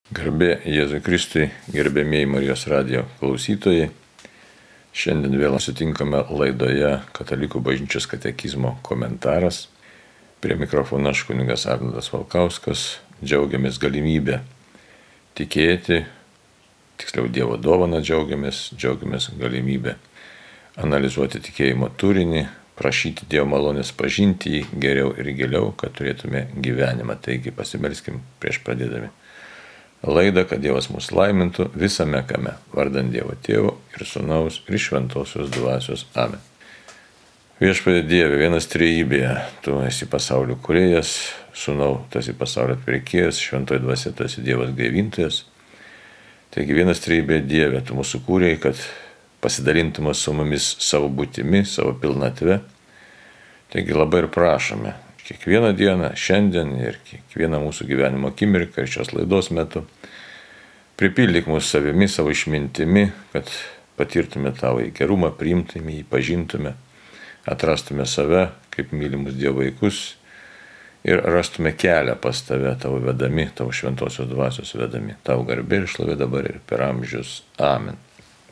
Garbė Jėzui Kristui, gerbėmieji Marijos radijo klausytojai. Šiandien vėl sutinkame laidoje Katalikų bažnyčios katekizmo komentaras. Prie mikrofono aš kunigas Arnoldas Valkauskas. Džiaugiamės galimybę tikėti, tiksliau Dievo dovaną džiaugiamės galimybę analizuoti tikėjimo turinį, prašyti Dievo malonės pažinti jį geriau ir giliau, kad turėtume gyvenimą. Taigi pasimelskim prieš pradėdami laidą, kad Dievas mus laimintų visame kame, vardant Dievo Tėvo ir Sūnaus ir Šventosios Dvasios. Amen. Viešpatie Dieve, vienas trejybėje, tu esi pasaulio kūrėjas, Sūnau, tu esi pasaulio atpirkėjas, Šventoji Dvasia, tu esi Dievas gaivintojas. Taigi vienas trejybėje Dieve, tu mūsų kūrėjai, kad pasidalintume su mumis savo būtimi, savo pilnatve. Taigi labai ir prašome, kiekvieną dieną, šiandien ir kiekvieną mūsų gyvenimo akimirką ir šios laidos metu pripildyk mūsų savimi, savo išmintimi, kad patirtume tavo gerumą, priimtume jį, pažintume, atrastume save kaip mylimus Dievo vaikus ir rastume kelią pas tave, tavo vedami, tavo Šventosios Dvasios vedami. Tavo garbė ir šlovė dabar ir per amžius. Amen.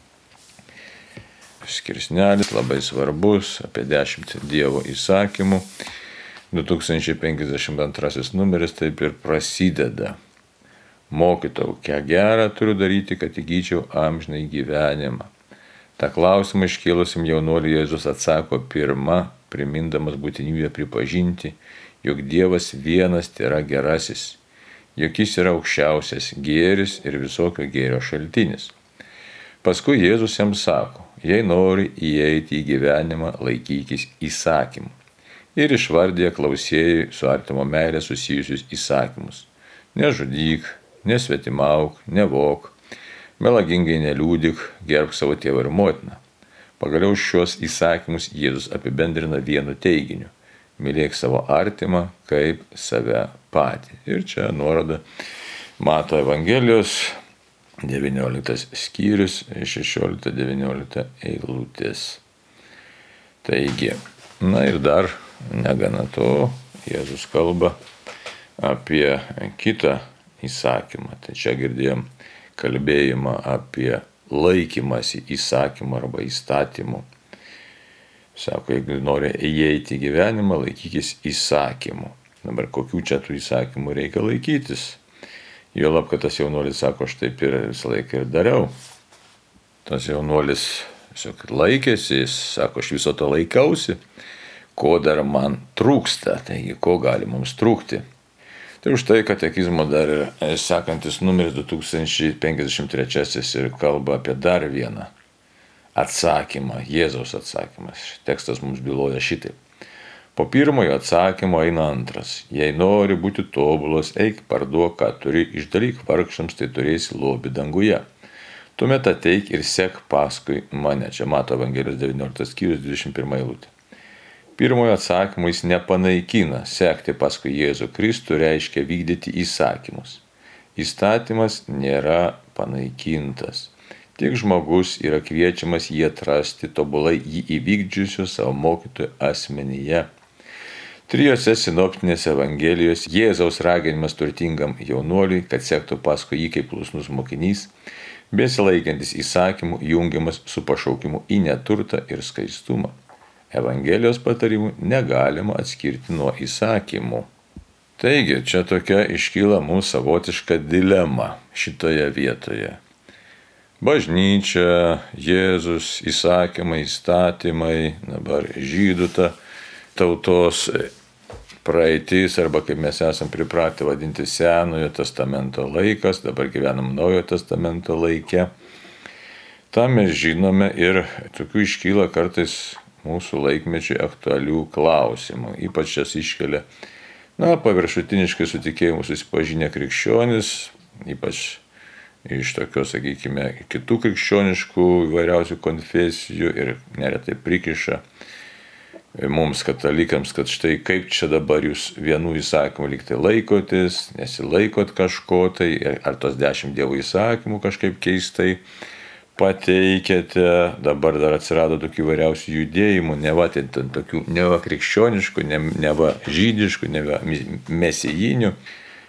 Skirsnelis labai svarbus, apie 10 Dievo įsakymų. 2052 numeris taip ir prasideda. Mokytojau, ką gerą turiu daryti, kad įgyčiau amžinai gyvenimą. Ta klausimą iškėlusim jaunuolį Jėzus atsako pirma, primindamas būtinybę pripažinti, jog Dievas vienas tėra gerasis, jog jis yra aukščiausias gėris ir visokio gėrio šaltinis. Paskui Jėzus jam sako, jei nori įeiti į gyvenimą, laikykis įsakymų. Ir išvardė klausėjai su artimo meilė susijusius įsakymus. Nežudyk, nesvetimauk, nevok, melagingai neliūdik, gerbk savo tėvą ir motiną. Pagaliau šios įsakymus Jėzus apibendrina vienu teiginiu. Mylėk savo artimą kaip save patį. Ir čia nuoroda Mato Evangelijos 19 skyrius, 16-19 eilutės. Taigi, na ir dar negana to, Jėzus kalba apie kitą įsakymą. Tai čia girdėjom kalbėjimą apie laikymąsi įsakymą arba įstatymų. Sako, jeigu nori įeiti į gyvenimą, laikykis įsakymų. Dabar kokių čia tų įsakymų reikia laikytis? Juolab, kad tas jaunuolis sako, aš taip ir visą laiką ir dariau. Tas jaunuolis tiesiog laikėsi, jis sako, aš viso to laikausi. Ko dar man trūksta, taigi ko gali mums trūkti. Tai už tai katekizmo dar ir sekantis numeris 2053 ir kalba apie dar vieną atsakymą, Jėzaus atsakymas. Tekstas mums byloja šitaip. Po pirmojo atsakymo eina antras. Jei nori būti tobulas, eik parduok, ką turi, išdalyk vargšams, tai turėsi lobį danguje. Tuomet ateik ir sek paskui mane. Čia Mato Evangelijos 19 skyrius 21 eilutė. Pirmojo atsakymo jis nepanaikina. Sekti paskui Jėzų Kristų reiškia vykdyti įsakymus. Įstatymas nėra panaikintas. Tik žmogus yra kviečiamas jį atrasti tobulai jį įvykdžiusio savo mokytojo asmenyje. Trijose sinoptinėse Evangelijos Jėzaus raginimas turtingam jaunuoliui, kad sektų paskui jį kaip klusnus mokinys, besilaikantis įsakymų jungiamas su pašaukimu į neturtą ir skaistumą. Evangelijos patarimų negalima atskirti nuo įsakymų. Taigi, čia tokia iškyla mūsų savotiška dilema šitoje vietoje. Bažnyčia, Jėzus, įsakymai, įstatymai, dabar žydų tautos praeitis, arba kaip mes esam pripratę vadinti Senojo testamento laikas, dabar gyvenam Naujojo testamento laike. Tam mes žinome ir tokių iškyla kartais mūsų laikmečiui aktualių klausimų. Ypač jas iškelia, paviršutiniškai su tikėjimu susipažinę krikščionys, ypač iš tokios, sakykime, kitų krikščioniškų įvairiausių konfesijų ir neretai prikiša mums katalikams, kad štai kaip čia dabar jūs vienų įsakymų lyg tai laikotės, nesilaikot kažko tai, ar tos 10 Dievo įsakymų kažkaip keistai pateikėte, dabar dar atsirado tokių įvairiausių judėjimų, neva krikščioniškų, neva žydiškų, neva mesijinių,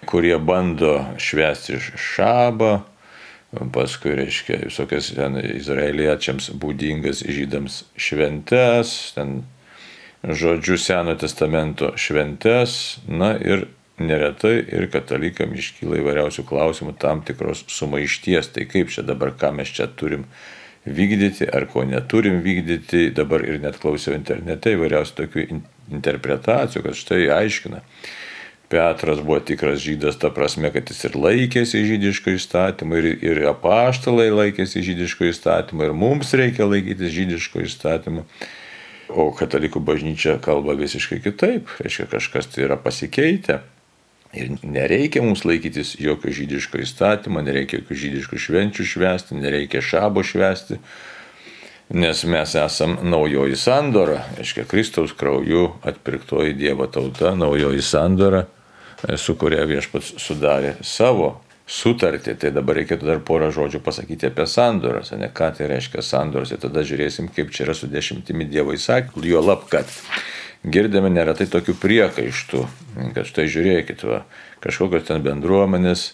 kurie bando švęsti šabą, paskui, reiškia, visokias ten izraeliečiams būdingas žydams šventes, ten, žodžiu, Seno testamento šventes, na ir neretai ir katalikam iškyla įvairiausių klausimų, tam tikros sumaišties, tai kaip čia dabar, ką mes čia turim vykdyti, ar ko neturim vykdyti, dabar ir net klausiau internete įvairiausių tokių interpretacijų, kad štai aiškina. Petras buvo tikras žydas, ta prasme, kad jis ir laikėsi žydiško įstatymo, ir apaštalai laikėsi žydiško įstatymo, ir mums reikia laikytis žydiško įstatymo. O katalikų bažnyčia kalba visiškai kitaip, reiškia, kažkas tai yra pasikeitę. Ir nereikia mums laikytis jokio žydiško įstatymo, nereikia jokių žydiškų švenčių švęsti, nereikia šabo švęsti, nes mes esam naujoji sandora, reiškia, Kristaus krauju atpirktoji Dievo tauta, naujoji sandora, su kuria Viešpats sudarė savo sutartį. Tai dabar reikėtų dar porą žodžių pasakyti apie sandoras, ne ką tai reiškia sandoras, ir tada žiūrėsim, kaip čia yra su 10 Dievo įsakymų, juolab, kad girdime neretai tokių priekaištų, kad štai žiūrėkit, kažkokios ten bendruomenės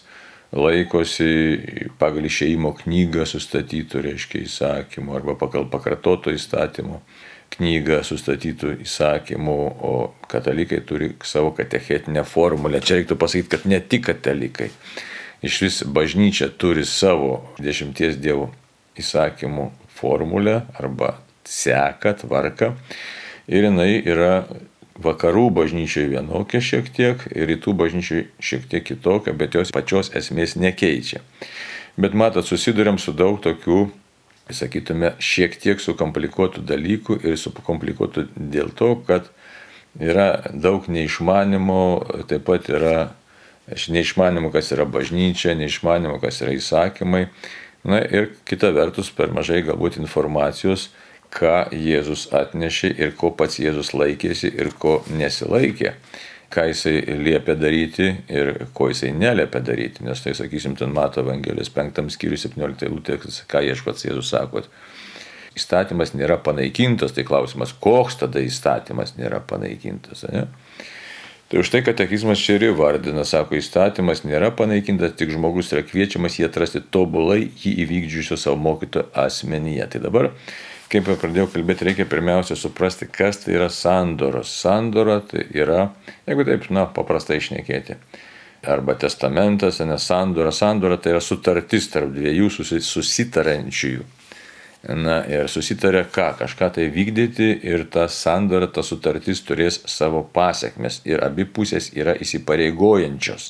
laikosi pagal išėjimo knygą sustatytų, reiškia, įsakymų, arba pagal pakartoto įstatymų knygą sustatytų įsakymų, o katalikai turi savo katechetinę formulę. Čia reiktų pasakyti, kad ne tik katalikai. Iš vis bažnyčia turi savo 10 Dievo įsakymų formulę arba seką, tvarką. Ir jinai yra vakarų bažnyčiai vienokia šiek tiek ir rytų bažnyčiai šiek tiek kitokia, bet jos pačios esmės nekeičia. Bet matot, susiduriam su daug tokių, sakytume, šiek tiek sukomplikuotų dalykų ir sukomplikuotų dėl to, kad yra daug neišmanimo, taip pat yra neišmanimo, kas yra bažnyčia, neišmanimo, kas yra įsakymai. Na ir kita vertus, per mažai galbūt informacijos, ką Jėzus atnešė ir ko pats Jėzus laikėsi ir ko nesilaikė, ką jisai liepė daryti ir ko jisai neliepė daryti. Nes tai, sakysim, ten Mato Evangelijos 5 skyriui 17 eilutė, ką Viešpats Jėzus sako. Įstatymas nėra panaikintas, tai klausimas, koks tada įstatymas nėra panaikintas, ne? Tai už tai katekizmas čia ir įvardina, sako, įstatymas nėra panaikintas, tik žmogus yra kviečiamas jį atrasti tobulai jį įvykdžiusio savo mokytojo asmenyje. Tai dabar, kaip jau pradėjau kalbėti, reikia pirmiausia suprasti, kas tai yra sandoros. Sandora tai yra, jeigu taip, paprastai šnekėti, arba testamentas, ne sandora. Sandora tai yra sutartis tarp dviejų susitarančiųjų. Na ir susitarė kažką tai vykdyti ir ta sandora, ta sutartis turės savo pasiekmes ir abi pusės yra įsipareigojančios.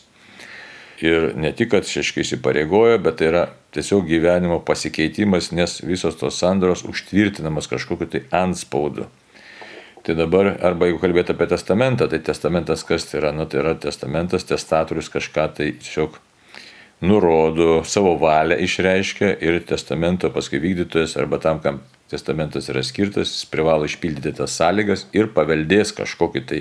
Ir ne tik, kad šeškai įsipareigoja, bet tai yra tiesiog gyvenimo pasikeitimas, nes visos tos sandoros užtvirtinamas kažkokiu tai antspaudu. Tai dabar, arba jeigu kalbėti apie testamentą, tai testamentas kas tai yra? Tai yra testamentas, testatorius kažką tai tiesiog nurodo, savo valią išreiškia ir testamento paskui vykdytojas arba tam, kam testamentas yra skirtas, jis privalo išpildyti tas sąlygas ir paveldės kažkokį tai,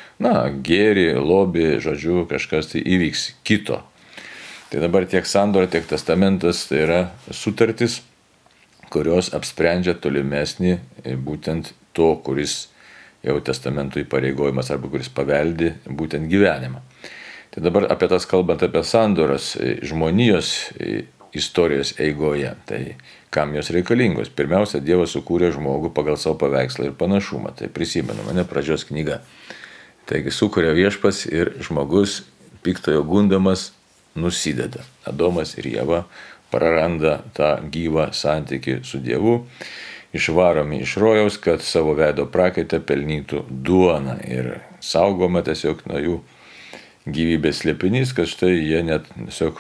gėrį, lobį, žodžiu, kažkas tai įvyks kito. Tai dabar tiek sandora, tiek testamentas tai yra sutartis, kurios apsprendžia tolimesnį būtent to, kuris jau testamentui pareigojimas arba kuris paveldi būtent gyvenimą. Tai dabar apie tas kalbant apie sandoras žmonijos istorijos eigoje, tai kam jos reikalingos? Pirmiausia, Dievas sukūrė žmogų pagal savo paveikslą ir panašumą, tai prisimenama, pradžios knyga. Taigi sukūrė Viešpats ir žmogus piktojo gundomas nusideda. Adomas ir Ieva praranda tą gyvą santykį su Dievu, išvaromi iš rojaus, kad savo veido prakaitę pelnytų duoną ir saugoma tiesiog nuo jų gyvybės slėpinys, kad štai jie net tiesiog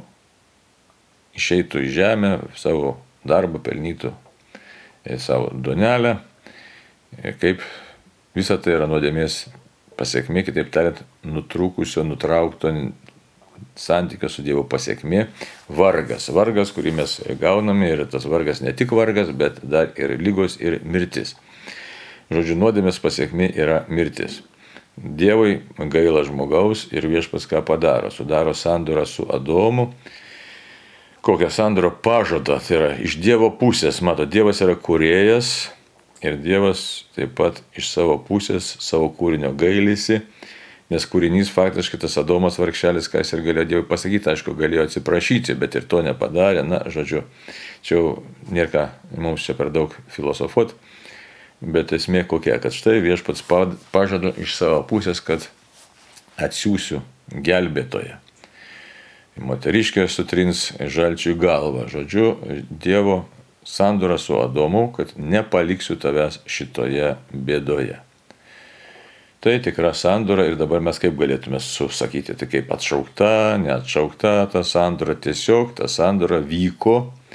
išeitų į žemę, savo darbą pelnytų savo duonelę, kaip visa tai yra nuodėmės pasiekmė, kitaip tariant, nutraukto santykio su Dievu pasiekmė, vargas, kurį mes gauname ir tas vargas ne tik vargas, bet dar ir lygos ir mirtis. Žodžiu, nuodėmės pasiekmė yra mirtis. Dievui gaila žmogaus ir Viešpats ką padaro? Sudaro sandorą su Adomu. Kokią sandorą pažada? Tai yra iš Dievo pusės. Mato, Dievas yra kūrėjas ir Dievas taip pat iš savo pusės, savo kūrinio gailisi Nes kūrinys faktiškai tas Adomas vargšelis, ką jis ir galėjo Dievui pasakyti, aišku, galėjo atsiprašyti, bet ir to nepadarė. Na, žodžiu, čia jau nėra ką mums čia per daug filosofuoti, bet esmė kokia, kad štai viešpats pažada iš savo pusės, kad atsiųsiu gelbėtoją. Moteriškė sutrins žalčiui galvą. Žodžiu, Dievo sandora su Adomu, kad nepaliksiu tavęs šitoje bėdoje. Tai tikra sandora ir dabar mes kaip galėtume susakyti, tai kaip atšaukta, neatšaukta ta sandora, tiesiog ta sandora vyko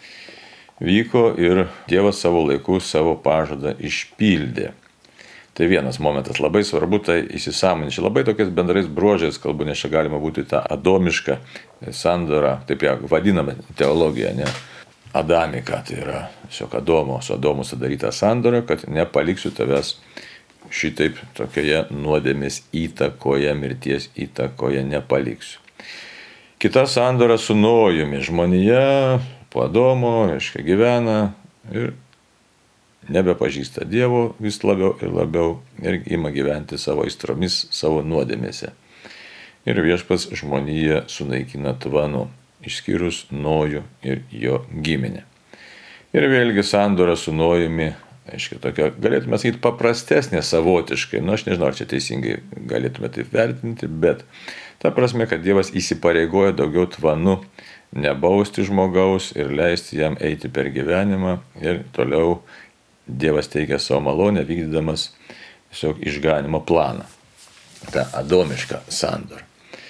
ir Dievas savo laiku savo pažadą išpildė. Tai vienas momentas, labai svarbu tai įsisąmoninti. Labai tokiais bendrais bruožais kalbu, nes čia galima būti tą adomišką sandorą, taip ją vadiname teologija, ne? Adamika, tai yra tiesiog su Adomu sudaryta sandora, kad nepaliksiu tavęs šitaip tokioje nuodėmės įtakoje, mirties įtakoje nepaliksiu. Kita sandora su Nojumi. Žmonija po Adomo, reiškia, gyvena ir nebepažįsta Dievo vis labiau ir labiau ir ima gyventi savo aistromis, savo nuodėmėse. Ir viešpats žmoniją sunaikina tvanu, išskyrus Nojų ir jo giminę. Ir vėlgi sandora su Nojumi, aiškiai, tokia, galėtume sakyti, paprastesnė savotiškai. Nu, aš nežinau, ar čia teisingai galėtume taip vertinti, bet ta prasme, kad Dievas įsipareigoja daugiau tvanu nebausti žmogaus ir leisti jam eiti per gyvenimą ir toliau Dievas teikia savo malonę, vykdydamas tiesiog išganimo planą. Ta adomiška sandora.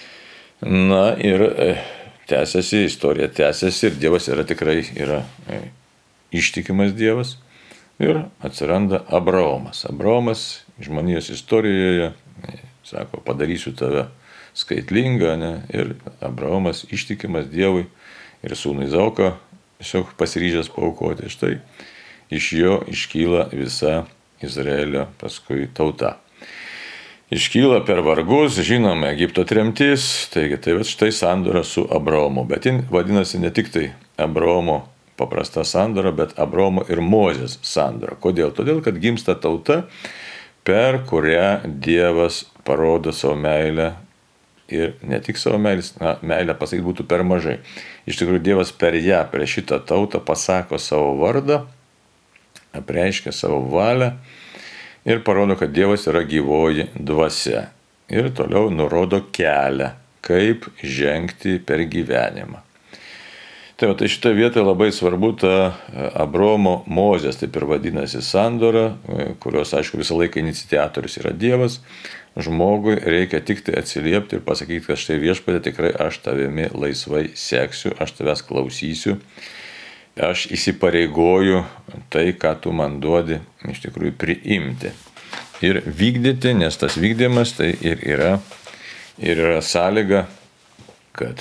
Na ir istorija tęsiasi ir Dievas tikrai yra ištikimas Dievas. Ir atsiranda Abraomas. Abraomas žmonijos istorijoje sako, padarysiu tave skaitlingą, ne? Ir Abraomas ištikimas Dievui ir sūnui Izaoką tiesiog pasiryžęs paaukoti. Štai iš jo iškyla visa Izraelio paskui tauta. Iškyla per vargus, žinome, Egipto tremtis, taigi tai štai sandora su Abraomu. Bet jin vadinasi ne tik tai Abraomo paprasta sandora, bet Abraomo ir Mozės sandora. Kodėl? Todėl, kad gimsta tauta, per kurią Dievas parodo savo meilę ir ne tik savo meilę pasakyti būtų per mažai. Iš tikrųjų, Dievas per ją, per šitą tautą pasako savo vardą, apreiškia savo valią ir parodo, kad Dievas yra gyvoji dvasia. Ir toliau nurodo kelią, kaip žengti per gyvenimą. Tai šitoje vietoje labai svarbu ta Abraomo Mozės, taip ir vadinasi sandora, kurios, aišku, visą laiką iniciatorius yra Dievas. Žmogui reikia tik tai atsiliepti ir pasakyti, kad štai viešpatie, tikrai aš tavimi laisvai seksiu, aš tavęs klausysiu, aš įsipareigoju tai, ką tu man duodi, iš tikrųjų priimti ir vykdyti, nes tas vykdymas tai ir yra sąlyga, kad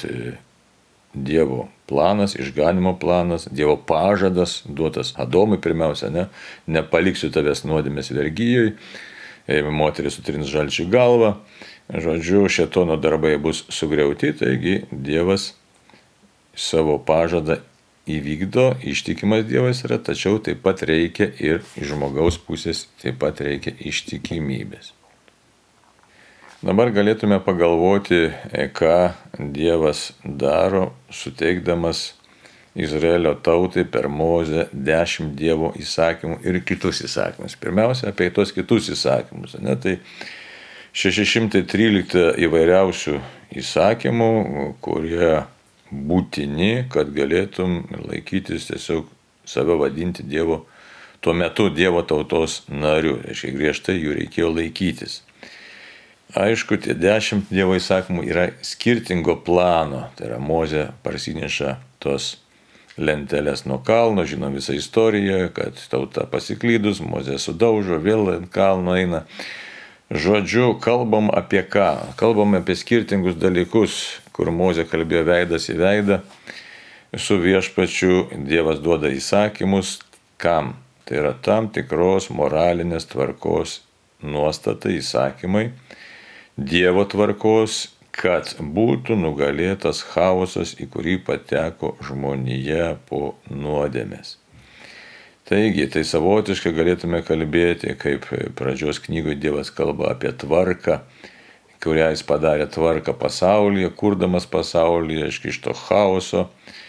Dievo planas, išganimo planas, Dievo pažadas duotas Adomui pirmiausia, nepaliksiu tavęs nuodėmės vergyjoj, moteris sutrins žalčiui galvą, žodžiu, šėtono darbai bus sugriauti, taigi Dievas savo pažadą įvykdo, ištikimas Dievas yra, tačiau taip pat reikia ir iš žmogaus pusės taip pat reikia ištikimybės. Dabar galėtume pagalvoti, ką Dievas daro, suteikdamas Izraelio tautai per Mozę 10 Dievo įsakymų ir kitus įsakymus. Pirmiausia, apie tos kitus įsakymus. Tai 613 įvairiausių įsakymų, kurie būtini, kad galėtum laikytis tiesiog save vadinti Dievo, tuo metu Dievo tautos nariu. Reiškia, griežtai jų reikėjo laikytis. Aišku, tie 10 Dievo įsakymų yra skirtingo plano. Tai yra Mozė parsineša tos lentelės nuo kalno, žinom visą istoriją, kad tauta pasiklydus, Mozė sudaužo, vėl ant kalno eina. Žodžiu, kalbam apie ką? Kalbam apie skirtingus dalykus, kur Mozė kalbėjo veidas į veidą. Su viešpačiu Dievas duoda įsakymus, kam? Tai yra tam tikros moralinės tvarkos nuostatai, įsakymai, Dievo tvarkos, kad būtų nugalėtas chaosas, į kurį pateko žmonija po nuodėmės. Taigi, tai savotiškai galėtume kalbėti, kaip pradžios knygoje Dievas kalba apie tvarką, kurią jis padarė tvarką pasaulyje, kurdamas pasaulyje iš to chaoso.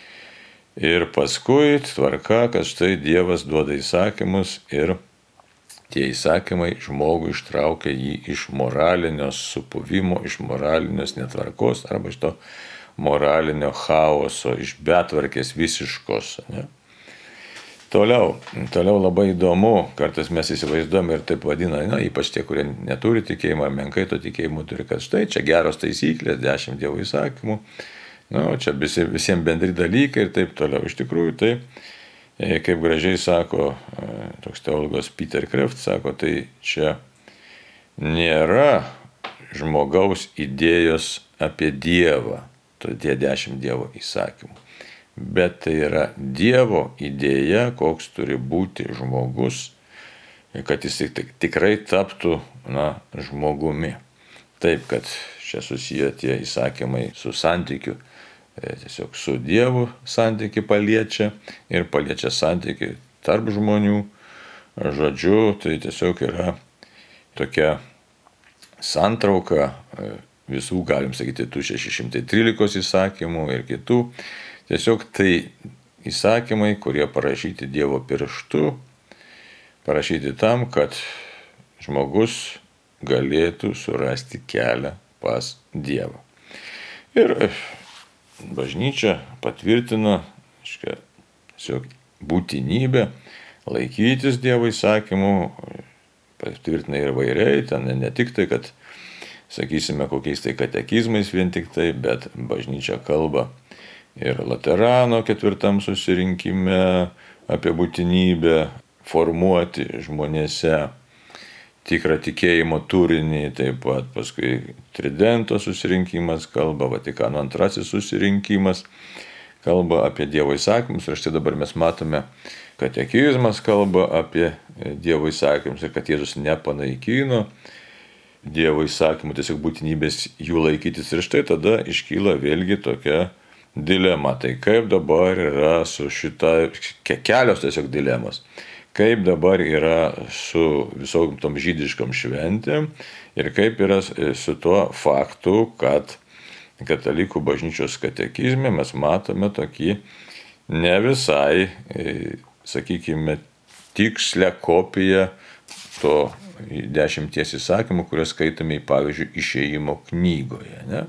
Ir paskui tvarka, kad štai Dievas duoda įsakymus ir tie įsakymai žmogų ištraukia jį iš moralinio supuvimo, iš moralinės netvarkos arba iš to moralinio chaoso, iš betvarkės visiškos. Ne? Toliau labai įdomu, kartais mes įsivaizduojame ir taip vadina, ypač tie, kurie neturi tikėjimo, menkai to tikėjimo turi, kad štai čia geros taisyklės, 10 Dievo įsakymų, čia visiems bendri dalykai ir taip toliau. Iš tikrųjų, tai, kaip gražiai sako toks teologas Peter Kreeft, sako, tai čia nėra žmogaus idėjos apie Dievą, tie 10 Dievo įsakymų. Bet tai yra Dievo idėja, koks turi būti žmogus, kad jis tikrai taptų žmogumi. Taip, kad čia susiję tie įsakymai su santykiu, tiesiog su Dievu santyki paliečia ir paliečia santyki tarp žmonių. Žodžiu, tai tiesiog yra tokia santrauka visų, galim sakyti, tų 613 įsakymų ir kitų. Tiesiog tai įsakymai, kurie parašyti Dievo pirštu, parašyti tam, kad žmogus galėtų surasti kelią pas Dievą. Ir bažnyčia patvirtina tiesiog būtinybę laikytis Dievo įsakymų, patvirtina ir vairiai, ten ne tik tai, kad, sakysime, kokiais tai katekizmais vien tik tai, bet bažnyčia kalba ir Laterano 4 susirinkime apie būtinybę formuoti žmonėse tikrą tikėjimo turinį, taip pat paskui Tridento susirinkimas kalba, Vatikano 2 susirinkimas kalba apie Dievo įsakymus ir štai dabar mes matome, katekizmas kalba apie Dievo įsakymus ir kad Jėzus nepanaikino Dievo įsakymų, tiesiog būtinybės jų laikytis. Ir štai tada iškyla vėlgi tokia dilema. Tai kaip dabar yra su šita, kelios tiesiog dilemos. Kaip dabar yra su visom tom žydiškom šventėm ir kaip yra su tuo faktu, kad katalikų bažnyčios katekizme mes matome tokį ne visai, sakykime, tikslę kopiją to 10 įsakymų, kuriuos skaitome, pavyzdžiui, Išėjimo knygoje. Ne?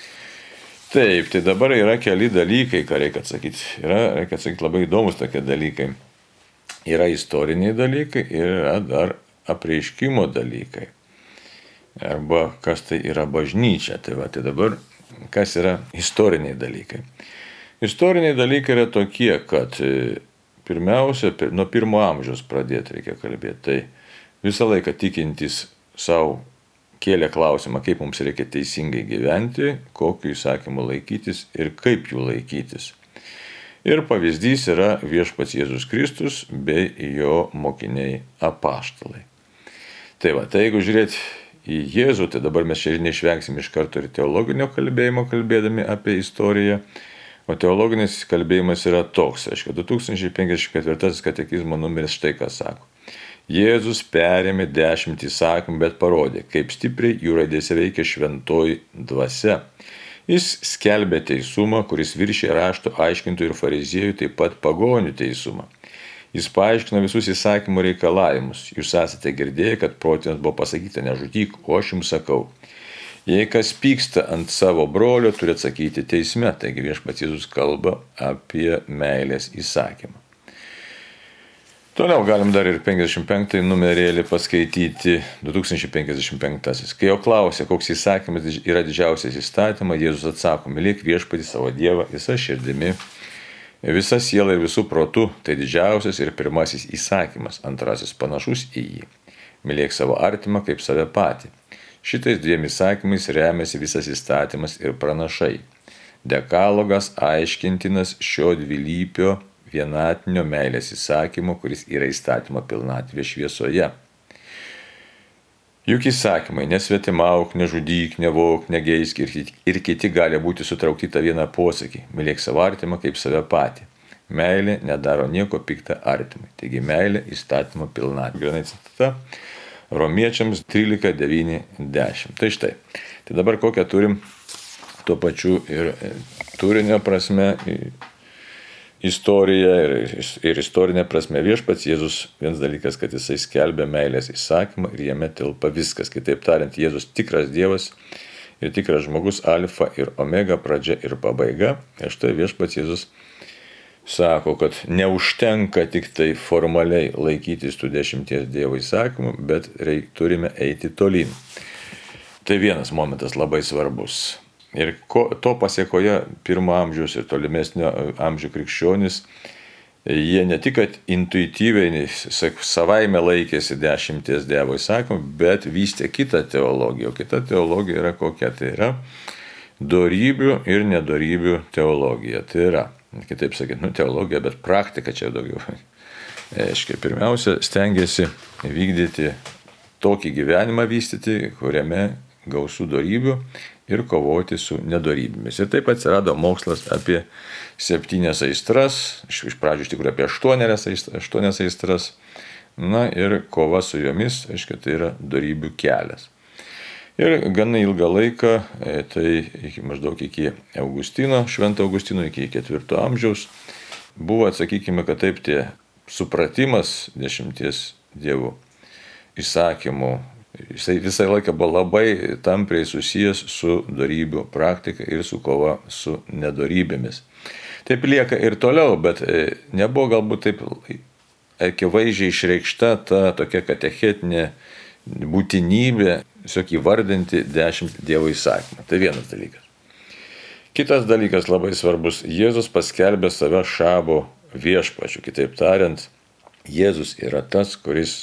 Taip, tai dabar yra keli dalykai, ką reikia atsakyti. Reikia atsakyti labai įdomus tokie dalykai. Yra istoriniai dalykai ir yra dar apreiškimo dalykai. Arba kas tai yra bažnyčia. Tai dabar kas yra istoriniai dalykai. Istoriniai dalykai yra tokie, kad pirmiausia, nuo 1 amžiaus pradėti reikia kalbėti. Tai visą laiką tikintys savo kėlė klausimą, kaip mums reikia teisingai gyventi, kokiu įsakymu laikytis ir kaip jų laikytis. Ir pavyzdys yra viešpats Jėzus Kristus bei jo mokiniai apaštalai. Tai jeigu žiūrėti į Jėzų, tai dabar mes čia neišvengsim iš karto ir teologinio kalbėjimo, kalbėdami apie istoriją. O teologinis kalbėjimas yra toks, 2054 katekizmo numeris štai ką sako. Jėzus perėmė 10 įsakymų, bet parodė, kaip stipriai jų raidėse veikia šventoji dvasia. Jis skelbė teisumą, kuris viršė rašto aiškintojų ir fariziejų, taip pat pagonių teisumą. Jis paaiškino visus įsakymų reikalavimus. Jūs esate girdėję, kad protėviams buvo pasakyta nežudyk, o aš jums sakau. Jei kas pyksta ant savo brolio, turi atsakyti teisme. Taigi viešpats Jėzus kalba apie meilės įsakymą. Toliau galim dar ir 55 numerėlį paskaityti, 2055. Kai jo klausė, koks įsakymas yra didžiausias įstatymas, Jėzus atsako, mylėk viešpatį savo Dievą visa širdimi, visa siela ir visų protų, tai didžiausias ir pirmasis įsakymas, antrasis panašus į jį. Mylėk savo artimą kaip save patį. Šitais 2 įsakymais remiasi visas įstatymas ir pranašai. Dekalogas aiškintinas šio dvilypio vienatinio meilės įsakymo, kuris yra įstatymo pilnatvė šviesoje. Juk įsakymai nesvetimauk, nežudyk, nevok, negeisk ir kiti gali būti sutraukti tą vieną posakį. Mylėk savo artimą kaip save patį. Meilė nedaro nieko pikta artimui. Taigi meilė įstatymo pilnatvė. Granai citata Romiečiams 13:9-10. Tai štai. Tai dabar kokią turim tuo pačiu ir turinio prasme istoriją ir istorinė prasme viešpats Jėzus, vienas dalykas, kad jisai skelbia meilės įsakymą ir jame tilpa viskas. Kitaip tariant, Jėzus tikras Dievas ir tikras žmogus, alfa ir omega, pradžia ir pabaiga. Ir štai viešpats Jėzus sako, kad neužtenka tik tai formaliai laikytis tų 10 Dievo įsakymų, bet turime eiti tolyn. Tai vienas momentas labai svarbus. Ir to pasiekoje pirmo amžiaus ir tolimesnio amžių krikščionys, jie ne tik, kad intuityviai savaime laikėsi 10 Dievo įsakymų, bet vystė kitą teologiją. O kita teologija yra kokia? Tai yra dorybių ir nedorybių teologija. Tai yra, kitaip sakyti, teologija, bet praktika čia daugiau. Pirmiausia, stengiasi vykdyti tokį gyvenimą vystyti, kuriame gausų dorybių ir kovoti su nedorybėmis. Ir taip atsirado mokslas apie 7 aistras, iš pradžių iš tikrųjų apie 8 aistras, ir kova su jomis, tai yra dorybių kelias. Ir gana ilgą laiką, tai maždaug iki Augustino, Švento Augustino, iki 4 amžiaus, buvo, sakykime, kad taip tie supratimas 10 Dievo įsakymų, jisai visą laiką buvo labai tampriai susijęs su dorybių praktika ir su kova su nedorybėmis. Taip lieka ir toliau, bet nebuvo galbūt taip akivaizdžiai išreikšta ta tokia katechetinė būtinybė tiesiog įvardinti 10 Dievo įsakymų. Tai vienas dalykas. Kitas dalykas labai svarbus. Jėzus paskelbė save šabo viešpačiu. Kitaip tariant, Jėzus yra tas, kuris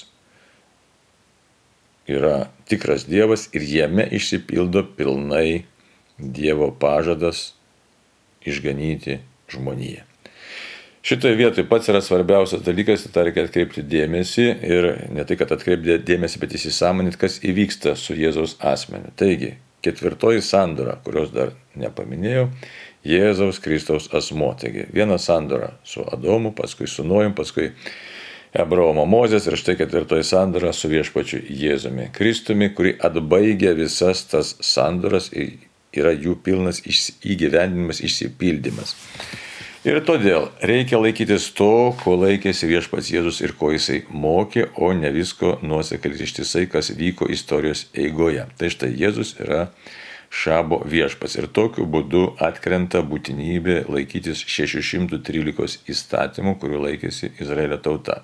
yra tikras Dievas ir jame išsipildo pilnai Dievo pažadas išganyti žmoniją. Šitoje vietoje pats yra svarbiausias dalykas, tą reikia atkreipti dėmesį ir ne tai, kad atkreipti dėmesį, bet įsisąmoninti, kas įvyksta su Jėzaus asmeniu. Taigi, 4 sandora, kurios dar nepaminėjau, Jėzaus Kristaus asmuo. Taigi, viena sandora su Adomu, paskui su Nojum, paskui Abraomo Mozės ir štai 4 sandora su viešpačiu Jėzumi Kristumi, kuri atbaigia visas tas sandoras ir yra jų pilnas įgyvendinimas, išsipildymas. Ir todėl reikia laikytis to, ko laikėsi viešpats Jėzus ir ko jisai mokė, o ne visko nuosekliai ištisai, kas vyko istorijos eigoje. Tai štai Jėzus yra šabo viešpats ir tokiu būdu atkrenta būtinybė laikytis 613 įstatymų, kurių laikėsi Izraelio tauta.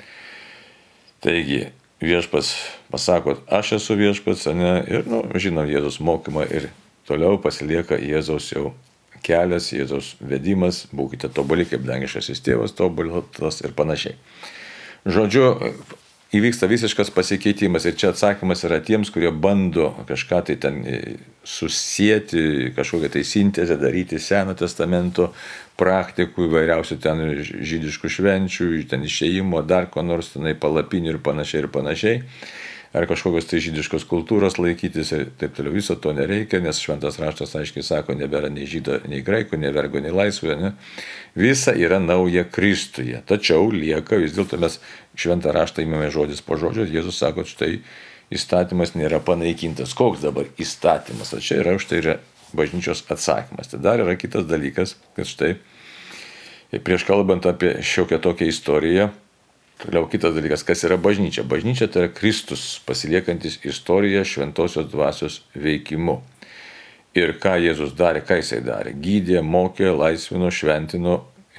Taigi, viešpats pasako, aš esu viešpats, ir, žinom Jėzaus mokymą ir toliau pasilieka Jėzaus jau kelias, Jėzaus vedimas, būkite tobuli, kaip dangiškasis tėvas tobulas ir panašiai. Žodžiu, įvyksta visiškas pasikeitimas ir čia atsakymas yra tiems, kurie bando kažką tai ten susijęti, kažkokią tai sintezę daryti Seno testamento praktikų, įvairiausių ten žydiškų švenčių, ten išėjimo, dar ko nors tenai palapinių ir panašiai. Ar kažkokios tai žydiškos kultūros laikytis ir taip toliau, viso to nereikia, nes šventas raštas aiškiai sako, nebėra nei žydo, nei graiko, nei vergo, nei laisvojo, ne? Visa yra nauja Kristuje. Tačiau lieka, vis dėlto mes šventą raštą įmame žodis po žodžio, Jėzus sako, štai įstatymas nėra panaikintas. Koks dabar įstatymas? O čia yra, štai yra bažnyčios atsakymas. Tai dar yra kitas dalykas, kad štai, prieš kalbant apie šiokią tokią istoriją, toliau kitas dalykas, kas yra bažnyčia. Bažnyčia tai yra Kristus pasiliekantis istoriją šventosios dvasios veikimu. Ir ką Jėzus darė, ką jisai darė? Gydė, mokė, laisvino, šventino,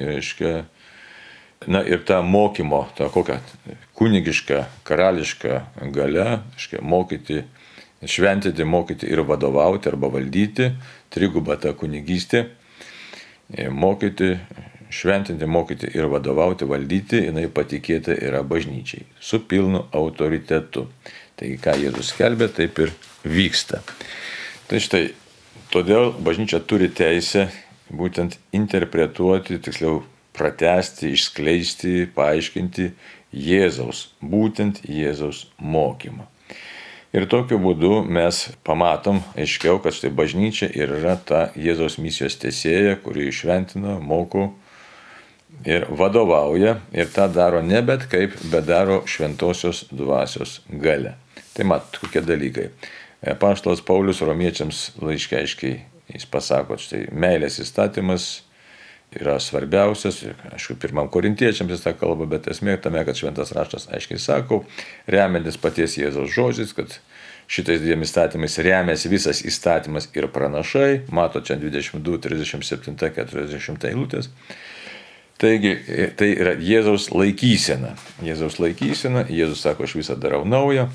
ir tą mokymo, tą kokią kunigišką, karališką galią, mokyti, šventinti, mokyti ir vadovauti arba valdyti, triguba ta kunigystė, mokyti, šventinti, mokyti ir vadovauti, valdyti, jinai patikėta yra bažnyčiai, su pilnu autoritetu. Taigi, ką Jėzus skelbė, taip ir vyksta. Tai štai, todėl bažnyčia turi teisę būtent interpretuoti, tiksliau pratęsti, išskleisti, paaiškinti būtent Jėzaus mokymą. Ir tokiu būdu mes pamatom aiškiau, kad štai bažnyčia yra ta Jėzaus misijos tęsėja, kuri šventina, moko ir vadovauja ir tą daro ne bet kaip, bet daro šventosios dvasios galia. Tai kokie dalykai. Apaštalas Paulius Romiečiams laiške aiškiai jis pasako, štai meilės įstatymas yra svarbiausias, aišku, 1 Korintiečiams jis tą kalba, bet esmė tame, kad šventas raštas aiškiai sako, remiantis paties Jėzaus žodžiais, kad šitais dviem įstatymais remiasi visas įstatymas ir pranašai, mato čia 22, 37, 40 eilutės. Taigi, tai yra Jėzaus laikysena. Jėzaus laikysena, Jėzus sako, aš visą darau naują.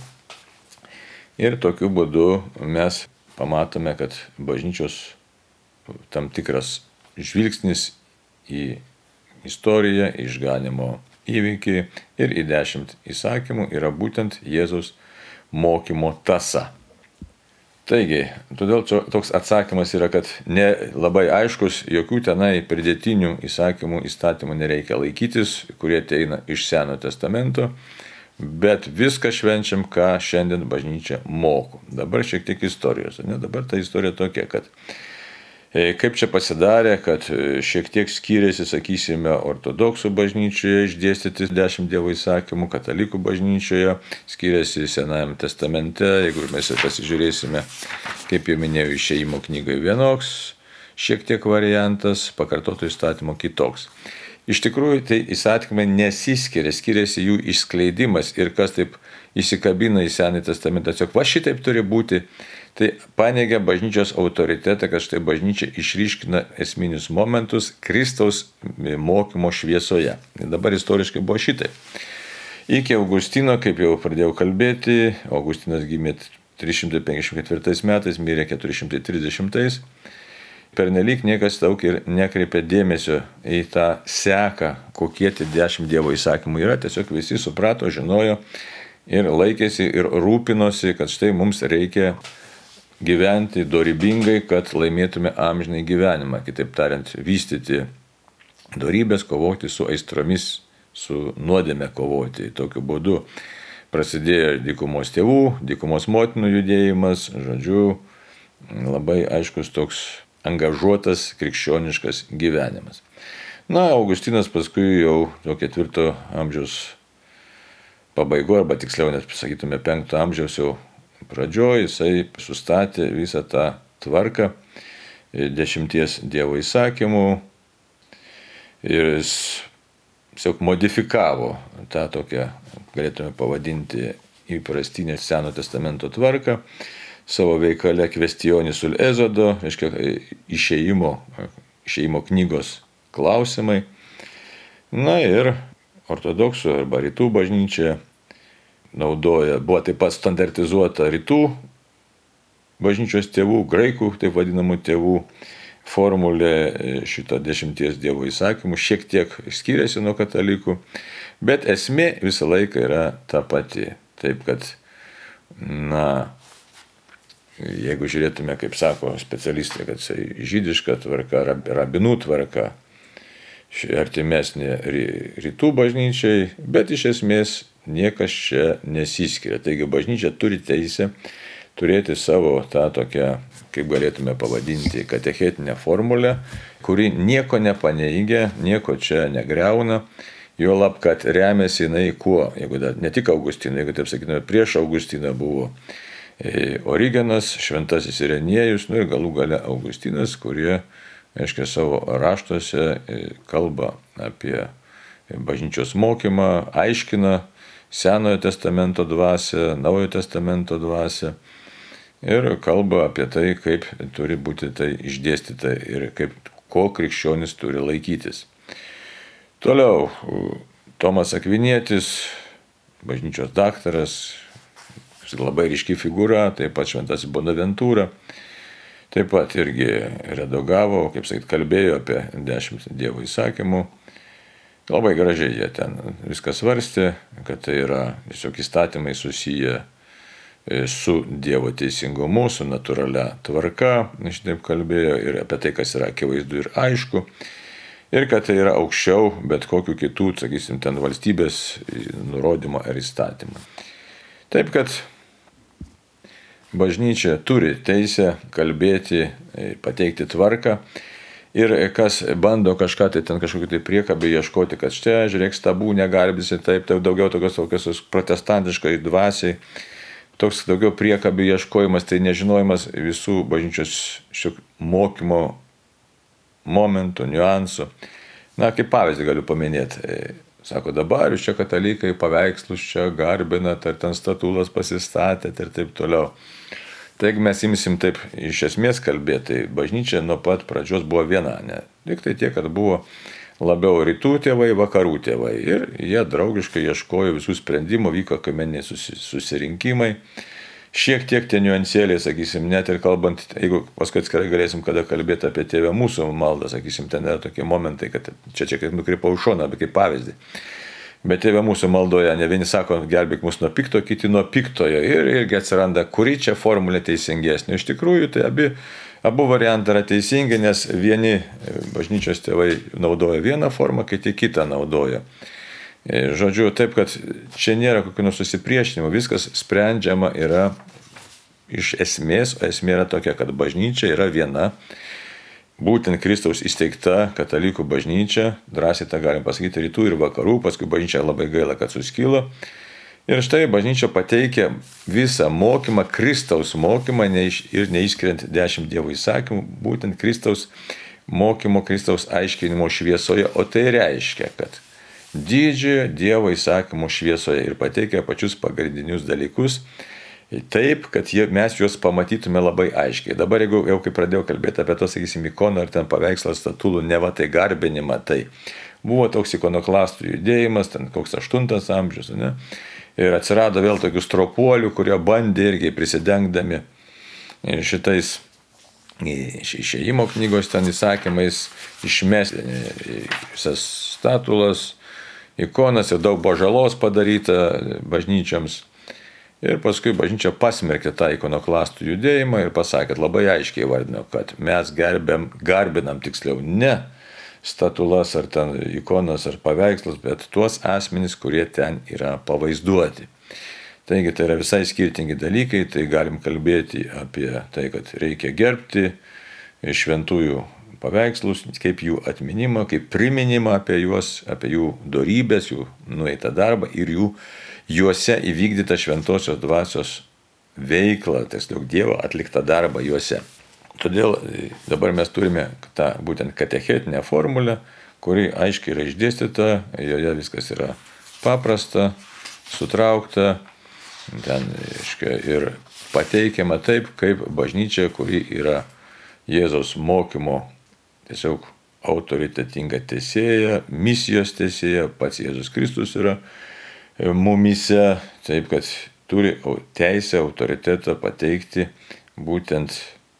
Ir tokiu būdu mes pamatome, kad bažnyčios tam tikras žvilgsnis į istoriją, išganimo įvykį ir į 10 įsakymų yra būtent Jėzaus mokymo tąsa. Taigi, todėl toks atsakymas yra, kad ne labai aiškus, jokių tenai pridėtinių įstatymų nereikia laikytis, kurie ateina iš Senojo testamento, bet viską švenčiam, ką šiandien bažnyčia moko. Dabar šiek tiek istorijos. Dabar ta istorija tokia, kad kaip čia pasidarė, kad šiek tiek skiriasi, sakysime, ortodoksų bažnyčioje išdėstyti 10 Dievo įsakymų, katalikų bažnyčioje skiriasi Senajame testamente, jeigu mes pasižiūrėsime, kaip jau minėjau, Išėjimo knygai vienoks, šiek tiek variantas, Pakartoto įstatymo kitoks. Iš tikrųjų, tai įstatymai nesiskiria, skiriasi jų išskleidimas ir kas taip įsikabina į Senąjį testamentą, tiesiog va šitaip turi būti. Tai paneigia bažnyčios autoritetą, kad štai bažnyčia išryškina esminius momentus Kristaus mokymo šviesoje. Ir dabar istoriškai buvo šitai. Iki Augustino, kaip jau pradėjau kalbėti, Augustinas gimė 354 metais, mirė 430. Pernelyg niekas daug ir nekreipė dėmesio į tą seką, kokie tie 10 Dievo įsakymų yra. Tiesiog visi suprato, žinojo ir laikėsi ir rūpinosi, kad štai mums reikia gyventi dorybingai, kad laimėtume amžinai gyvenimą. Kitaip tariant, vystyti dorybės, kovoti su aistromis, su nuodėme kovoti. Tokiu būdu prasidėjo dykumos tėvų, dykumos motinų judėjimas, žodžiu, labai aiškus toks angažuotas krikščioniškas gyvenimas. Na, Augustinas paskui jau to 4 amžiaus pabaigoje, arba tiksliau net pasakytume 5 amžiaus jau pradžioje, jisai sustatė visą tą tvarką 10 Dievo įsakymų ir jis tiesiog modifikavo tą tokią, galėtume pavadinti, įprastinę Senojo testamento tvarką savo veikale Questionis sul Ezodo, reiškia išėjimo knygos klausimai. Na ir ortodoksų arba rytų bažnyčia naudoja, buvo taip pat standartizuota rytų bažnyčios tėvų, graikų taip vadinamų tėvų formulė šito 10 Dievo įsakymų, šiek tiek skiriasi nuo katalikų, bet esmė visą laiką yra ta pati. Taip kad, na, jeigu žiūrėtume, kaip sako specialistai, kad žydiška tvarka, rabinų tvarka, artimesnė rytų bažnyčiai, bet iš esmės niekas čia nesiskiria. Taigi bažnyčia turi teisę turėti savo tą tokią, kaip galėtume pavadinti, katechetinę formulę, kuri nieko nepaneigia, nieko čia negriauna, juolab, kad remiasi jinai kuo, jeigu ne tik Augustiną, jeigu taip sakytume, prieš Augustiną buvo Origenas, Šventasis Irenėjus, ir galų gale Augustinas, kurie, aiškiai, savo raštuose kalba apie bažnyčios mokymą, aiškina Senojo testamento dvasią, Naujojo testamento dvasią ir kalba apie tai, kaip turi būti tai išdėstyta ir ko krikščionis turi laikytis. Toliau, Tomas Akvinietis, bažnyčios daktaras, labai ryški figūra, taip pat Šventasis Bonaventūra, taip pat irgi redagavo, kaip sakyt, kalbėjo apie 10 Dievo įsakymų. Labai gražiai jie ten viską svarstė, kad tai yra tiesiog įstatymai susiję su Dievo teisingumu, su natūralia tvarka, šitaip kalbėjo ir apie tai, kas yra akivaizdu ir aišku, ir kad tai yra aukščiau bet kokių kitų, sakysim, ten valstybės nurodymo ar įstatymą. Taip kad bažnyčia turi teisę kalbėti, pateikti tvarką. Ir kas bando kažką, tai ten kažkokį tai priekabį ieškoti, kad žiūrėk, stabų negarbysi, taip daugiau tokios protestantiškai dvasiai. toks daugiau priekabių ieškojimas, tai nežinojimas visų bažnyčios mokymo momentų, niuansų. Na, kaip pavyzdį galiu paminėti. Sako, dabar jūs čia katalikai paveikslus čia garbinat, ar ten statulas pasistatėt ir taip toliau. Tai jeigu mes imsim taip iš esmės kalbėti, tai bažnyčia nuo pat pradžios buvo viena, ne? Tik tai tiek, kad buvo labiau rytų tėvai, vakarų tėvai. Ir jie draugiškai ieškojo visų sprendimų, vyko ekumeniniai susirinkimai. Šiek tiek tie niuansėliai, sakysim, net ir kalbant, jeigu paskui atskirai galėsim kada kalbėti apie Tėve mūsų maldą, sakysim, ten yra tokie momentai, kad čia kaip nukrypau iš šono, bet kaip pavyzdį. Bet Tėve mūsų maldoje ne vieni sako, gelbėk mus nuo pikto, kiti nuo piktojo. Ir irgi atsiranda, kuri čia formulė teisingesnė. Iš tikrųjų, tai abu variantai yra teisingi, nes vieni bažnyčios tėvai naudoja vieną formą, kiti kitą naudoja. Žodžiu, taip, kad čia nėra kokių nors susipriešinimų, viskas sprendžiama yra iš esmės, o esmė yra tokia, kad bažnyčia yra viena, būtent Kristaus įsteigta katalikų bažnyčia, drąsiai tą galim pasakyti, rytų ir vakarų, paskui bažnyčia labai gaila, kad suskilo. Ir štai bažnyčia pateikia visą mokymą, Kristaus mokymą ir neišskiriant 10 Dievo įsakymų, būtent Kristaus mokymo, Kristaus aiškinimo šviesoje, o tai reiškia, kad didžiojo Dievo įsakymo šviesoje ir pateikia pačius pagrindinius dalykus taip, kad mes juos pamatytume labai aiškiai. Dabar jeigu jau kai pradėjau kalbėti apie to, sakysim, ikoną ar ten paveikslą statulų, neva tai garbinimą, tai buvo toks ikonoklastų judėjimas, ten koks 8 amžius, ne? Ir atsirado vėl tokių stropuolių, kurie bandė irgi prisidengdami šitais išėjimo knygos ten įsakymais išmesti visas statulas, ikonas ir daug buvo žalos padaryta bažnyčiams. Ir paskui bažnyčia pasmerkė tą ikonoklastų judėjimą ir pasakė, labai aiškiai vardino, kad mes garbinam tiksliau ne statulas ar ten ikonas ar paveikslas, bet tuos asmenys, kurie ten yra pavaizduoti. Taigi tai yra visai skirtingi dalykai, tai galim kalbėti apie tai, kad reikia gerbti šventųjų paveikslus, kaip jų atminimą, kaip priminimą apie juos, apie jų dorybės, jų nueitą darbą ir juose įvykdytą šventosios dvasios veiklą, tiesiog Dievo atliktą darbą juose. Todėl dabar mes turime tą būtent katechetinę formulę, kuri aiškiai yra išdėstyta, joje viskas yra paprasta, sutraukta, ten ir pateikiama taip, kaip bažnyčia, kuri yra Jėzaus mokymo tiesiog autoritetinga tęsėja, misijos tęsėja, pats Jėzus Kristus yra mumyse, taip kad turi teisę, autoritetą pateikti būtent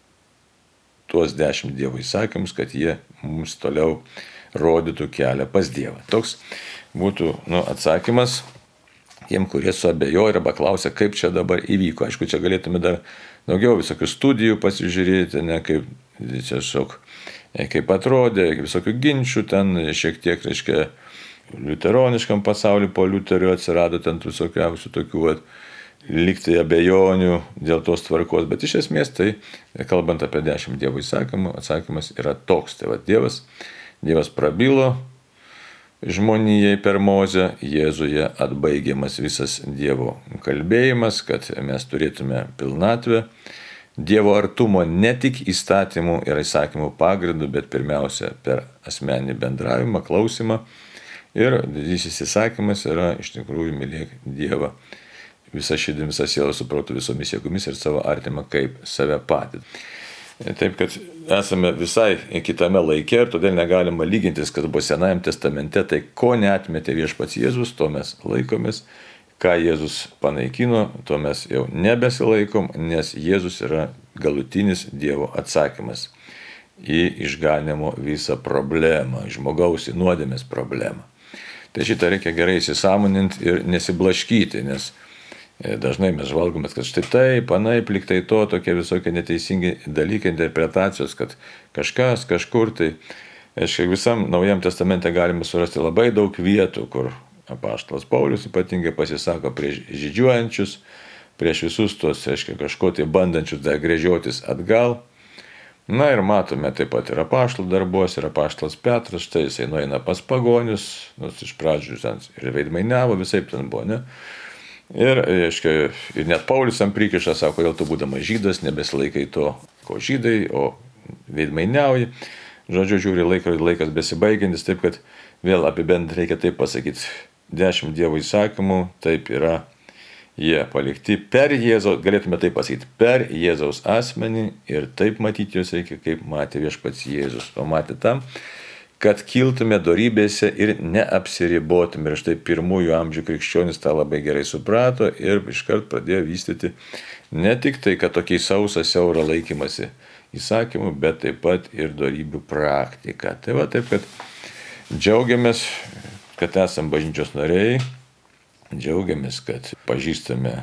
tuos 10 Dievo įsakymus, kad jie mums toliau rodytų kelią pas Dievą. Toks būtų atsakymas tiem, kurie suabejoja arba klausia, kaip čia dabar įvyko. Aišku, čia galėtume dar daugiau visokių studijų pasižiūrėti, ne kaip tiesiog kaip atrodė, visokių ginčių ten šiek tiek, reiškia, liuteroniškam pasauliu po Liuterio atsirado ten visokiausių tokių liktai abejonių dėl tos tvarkos, bet iš esmės tai, kalbant apie 10 Dievo įsakymų, atsakymas yra toks. Tai Dievas prabilo žmonijai per Mozę, Jėzuje atbaigiamas visas Dievo kalbėjimas, kad mes turėtume pilnatvę Dievo artumo ne tik įstatymų ir įsakymų pagrindų, bet pirmiausia per asmeninį bendravimą, klausimą. Ir didysis įsakymas yra iš tikrųjų mylėk Dievą visą širdį, visą sielą, su protu, visomis jėgomis ir savo artimą kaip save patį. Taip, kad esame visai kitame laike ir todėl negalima lygintis, kad buvo Senajam testamente, tai ko neatmetė viešpats Jėzus, to mes laikomės. Ką Jėzus panaikino, to mes jau nebesilaikom, nes Jėzus yra galutinis Dievo atsakymas į išganimo visą problemą, žmogaus į nuodėmės problemą. Tai šitą reikia gerai įsisąmoninti ir nesiblaškyti, nes dažnai mes žvalgomės, kad štai taip, anaip, lyg tai to, tokie visokie neteisingi dalykai, interpretacijos, kad kažkas, kažkur tai. Visam Naujam testamente galime surasti labai daug vietų, kur apaštalas Paulius ypatingai pasisako prieš žydžiuojančius, prieš visus tos, kažko tai bandančius dar gręžiotis atgal. Na ir matome taip pat ir apaštalų darbuose, ir apaštalas Petras, štai jisai nueina pas pagonius, nors iš pradžių ten ir veidmainiavo, visaip ten buvo, ne? Ir, aiškiai, ir net Paulius jam prikiša, sako, kodėl tu būdamas žydas nebesilaikai to, ko žydai, o veidmainiauji. Žodžiu, žiūri laikas besibaigiantis, taip kad vėl apibendrinti reikia taip pasakyti. 10 Dievo įsakymų, taip yra jie palikti per Jėzaus, galėtume taip pasakyti, per Jėzaus asmenį ir taip matyti juos reikia, kaip matė viešpats Jėzus. O matė tam, kad kiltume dorybėse ir neapsiribotume. Ir štai pirmųjų amžių krikščionys tą labai gerai suprato ir iškart pradėjo vystyti ne tik tai, kad tokį sausą siaurą laikymasi įsakymų, bet taip pat ir dorybių praktiką. Tai va taip, kad džiaugiamės, kad esam bažnyčios nariai, džiaugiamės, kad pažįstame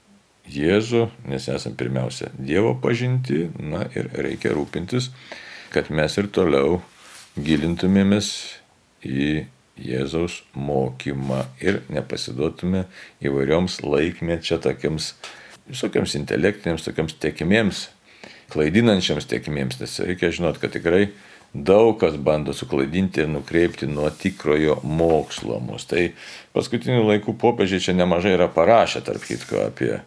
Jėzų, nes esam pirmiausia Dievo pažinti, na ir reikia rūpintis, kad mes ir toliau gilintumėmės į Jėzaus mokymą ir nepasiduotume įvairioms laikmečio tokiams visokiams intelektinėms, tokiams tekmėms, klaidinančiams tekmėms, nes reikia žinot, kad tikrai daug kas bando suklaidinti ir nukreipti nuo tikrojo mokslo mus. Tai paskutinių laikų popiežiai čia nemažai yra parašę, tarp kitko, apie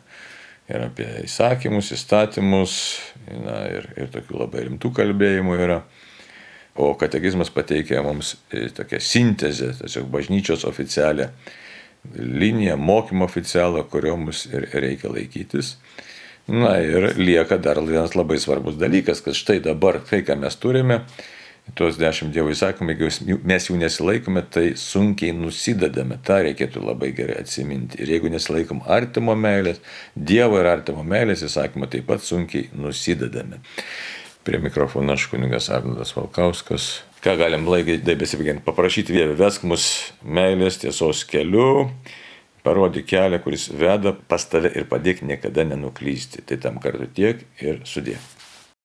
įsakymus, įstatymus, na, ir tokių labai rimtų kalbėjimų yra. O katekizmas pateikia mums tokią sintezę, tiesiog bažnyčios oficialią liniją, mokymo oficialą, kurio mums ir reikia laikytis. Na ir lieka dar vienas labai svarbus dalykas, kad štai dabar tai, ką mes turime, tuos 10 Dievo įsakymų, jeigu mes jų nesilaikome, tai sunkiai nusidedame. Ta reikėtų labai gerai atsiminti. Ir jeigu nesilaikom artimo meilės, Dievo ir artimo meilės įsakymą, taip pat sunkiai nusidedame. Prie mikrofono aš kunigas Arnoldas Valkauskas. Ką galim laikai besibaigiant paprašyti Dievą, vesk mus meilės tiesos keliu, parodyk kelią, kuris veda pas tave ir padėk niekada nenuklysti. Tai tam kartu tiek ir sudie.